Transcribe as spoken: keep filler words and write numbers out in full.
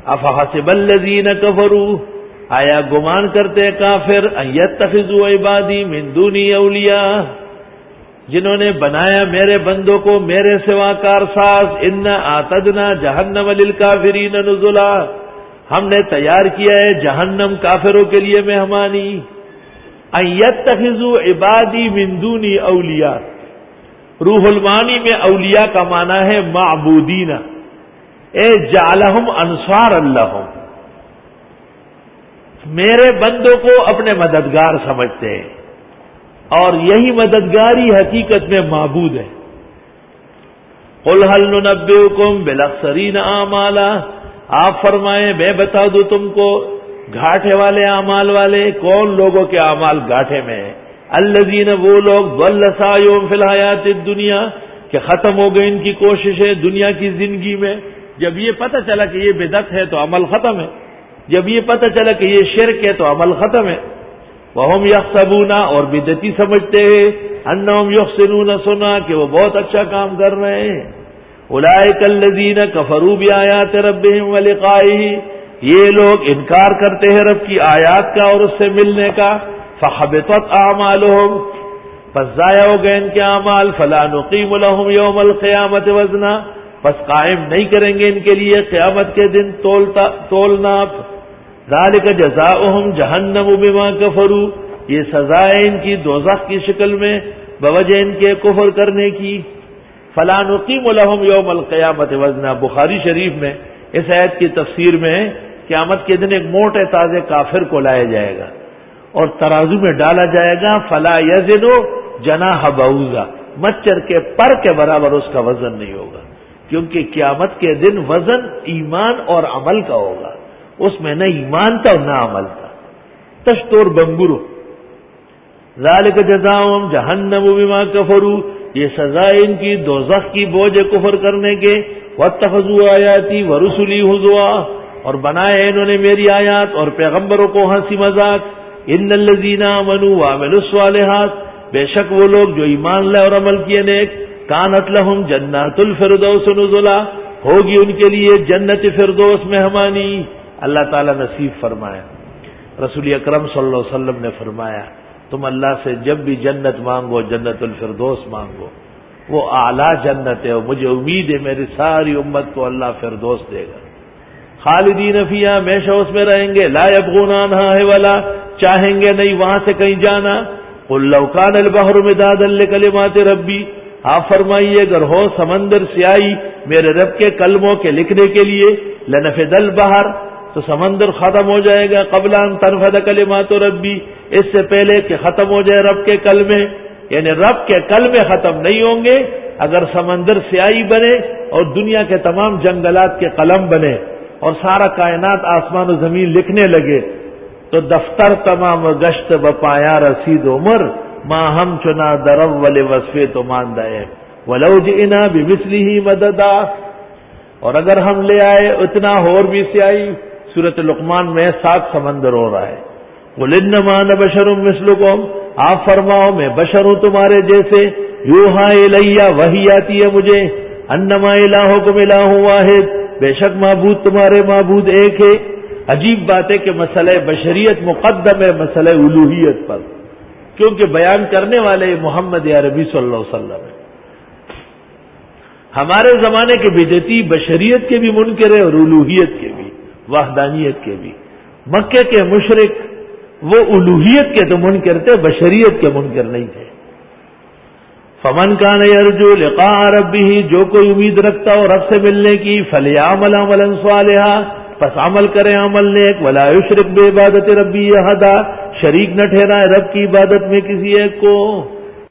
افحسب الذین کفروا، آیا گمان کرتے کافر ان یتخذوا عبادی من دونی اولیاء، جنہوں نے بنایا میرے بندوں کو میرے سوا کارساز، انا اعتدنا جہنم للکافرین نزلا، ہم نے تیار کیا ہے جہنم کافروں کے لیے مہمانی۔ ان یتخذوا عبادی من دونی اولیاء، روح المعانی میں اولیاء کا معنی ہے معبودین، اے جعلہم انصار لہم، میرے بندوں کو اپنے مددگار سمجھتے ہیں، اور یہی مددگاری حقیقت میں معبود ہے۔ قل هل ننبئکم بالاخسرین اعمالا، آپ فرمائیں میں بتا دوں تم کو گھاٹے والے اعمال والے کون لوگوں کے اعمال گھاٹے میں ہیں؟ الذین، وہ لوگ ضل سعیہم فی الحیات الدنیا، کہ ختم ہو گئی ان کی کوششیں دنیا کی زندگی میں۔ جب یہ پتہ چلا کہ یہ بدعت ہے تو عمل ختم ہے، جب یہ پتہ چلا کہ یہ شرک ہے تو عمل ختم ہے۔ وہم یحسبون، اور بدعتی سمجھتے ہیں، انہم یحسنون صنعا، کہ وہ بہت اچھا کام کر رہے ہیں۔ اولئک الذین کفروا بآیات ربہم ولقائہ، یہ لوگ انکار کرتے ہیں رب کی آیات کا اور اس سے ملنے کا۔ فحبطت اعمالہم، پس ضائع ہو گئے ان کے اعمال۔ فلا نقیم لہم یوم القیامت وزنا، پس قائم نہیں کریں گے ان کے لیے قیامت کے دن تولتا تولنا۔ ذالک جزاؤہم جہنم بما کفروا، یہ سزا ہے ان کی دوزخ کی شکل میں بوجہ ان کے کفر کرنے کی۔ فلا نقیم لہم یوم القیامت وزنا، بخاری شریف میں اس آیت کی تفسیر میں قیامت کے دن ایک موٹے تازے کافر کو لایا جائے گا اور ترازو میں ڈالا جائے گا، فلا یزن جناح بعوضہ، مچھر کے پر کے برابر اس کا وزن نہیں ہوگا، کیونکہ قیامت کے دن وزن ایمان اور عمل کا ہوگا، اس میں نہ ایمان تھا اور نہ عمل تھا، تشتور بنگرو۔ ذالک جزاؤہم جہنم بما کفروا، یہ سزا ان کی دوزخ کی بوجھ کفر کرنے کے۔ واتخذوا آیاتی ورسلی ہزوا، اور بنائے انہوں نے میری آیات اور پیغمبروں کو ہنسی مذاق۔ ان الذین آمنوا وعملوا الصالحات، بے شک وہ لوگ جو ایمان لائے اور عمل کیے نیک، کانت لہم جنات الفردوس نزلا، ہوگی ان کے لیے جنت فردوس مہمانی۔ اللہ تعالیٰ نصیب فرمایا۔ رسول اکرم صلی اللہ علیہ وسلم نے فرمایا تم اللہ سے جب بھی جنت مانگو جنت الفردوس مانگو، وہ اعلیٰ جنت ہے، اور مجھے امید ہے میری ساری امت کو اللہ فردوس دے گا۔ خالدین فیہا، ہمیشہ اس میں رہیں گے، لا یبغون عنہا حولا، چاہیں گے نہیں وہاں سے کہیں جانا۔ قل لو کان البحر مدادا لکلمات ربی، آپ فرمائیے اگر ہو سمندر سیاہی میرے رب کے کلموں کے لکھنے کے لیے، لنفد البحر، تو سمندر ختم ہو جائے گا، قبل ان تنفد کلمات ربی، اس سے پہلے کہ ختم ہو جائے رب کے کلمے، یعنی رب کے کلمے ختم نہیں ہوں گے۔ اگر سمندر سیاہی بنے اور دنیا کے تمام جنگلات کے قلم بنے اور سارا کائنات آسمان و زمین لکھنے لگے تو دفتر تمام گشت بپایا رسید عمر، ماں ہم چنا درول وصفے تو ماندائے ولو جئنا بمثلہ مددا، اور اگر ہم لے آئے اتنا اور بھی سیاہی۔ سورۃ لقمان میں سات سمندر ہو رہا ہے۔ قل انما انا بشر مثلکم، آپ فرماؤ میں بشر ہوں تمہارے جیسے، یوحا الیہ، وحی آتی ہے مجھے، انما الہکم الہ واحد، بے شک معبود تمہارے معبود ایک ہے۔ عجیب بات ہے کہ مسئلہ بشریت مقدم ہے مسئلہ الوہیت پر، کیونکہ بیان کرنے والے محمد عربی صلی اللہ علیہ وسلم ہے۔ ہمارے زمانے کے بدعتی بشریت کے بھی منکر ہے اور الوہیت کے بھی، وحدانیت کے بھی۔ مکے کے مشرک وہ الوہیت کے تو منکر تھے، بشریت کے منکر نہیں تھے۔ فمن کان یرجو لقاء ربہ، جو کوئی امید رکھتا ہو رب سے ملنے کی، فلیعمل عملا صالحا، پس عمل کرے عمل نیک، ولا یشرک بعبادت ربہ احدا، شریک نہ ٹھہرائے رب کی عبادت میں کسی ایک کو۔